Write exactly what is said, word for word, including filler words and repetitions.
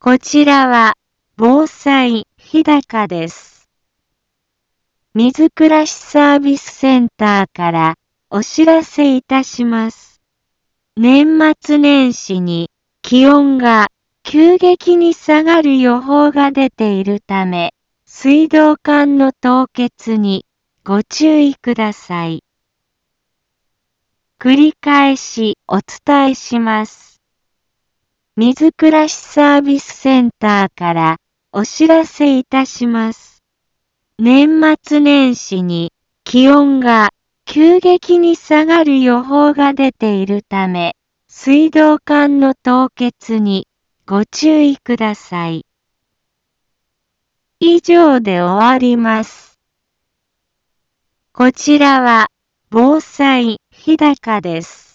こちらは防災日高です。水暮らしサービスセンターからお知らせいたします。年末年始に気温が急激に下がる予報が出ているため、水道管の凍結にご注意ください。繰り返しお伝えします。水暮らしサービスセンターからお知らせいたします。年末年始に気温が急激に下がる予報が出ているため、水道管の凍結にご注意ください。以上で終わります。こちらは防災日高です。